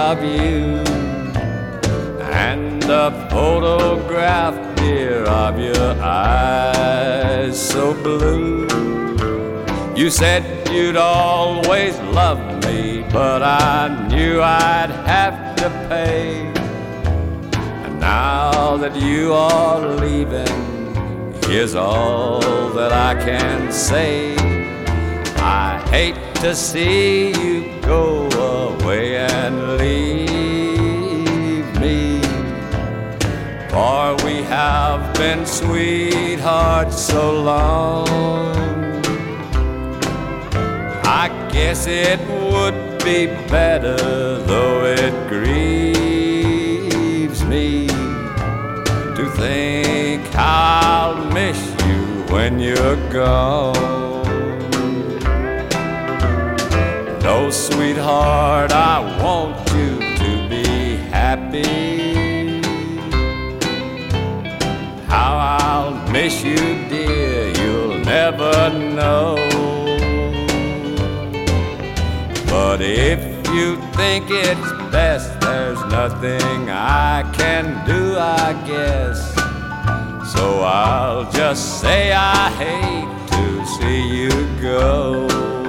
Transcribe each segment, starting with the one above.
of you, and a photograph, dear, of your eyes so blue. You said you'd always love me, but I knew I'd have to pay. And now that you are leaving, here's all that I can say. I hate to see you go away and leave me, for we have been sweethearts so long. I guess it would be better, though it grieves me to think I'll miss you when you're gone. No, sweetheart, I want you to be happy. How I'll miss you, dear, you'll never know. But if you think it's best, there's nothing I can do, I guess. So I'll just say I hate to see you go.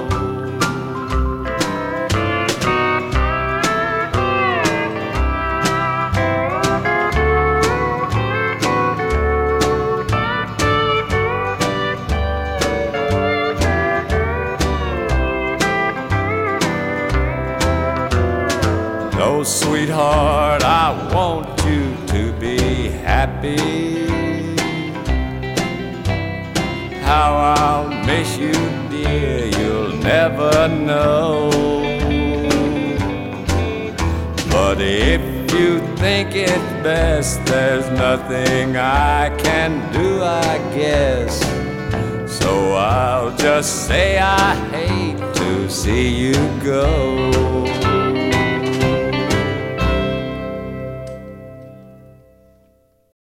No, sweetheart, I want you to be happy. How I'll miss you, dear, you'll never know. But if you think it's best, there's nothing I can do, I guess. So I'll just say I hate to see you go.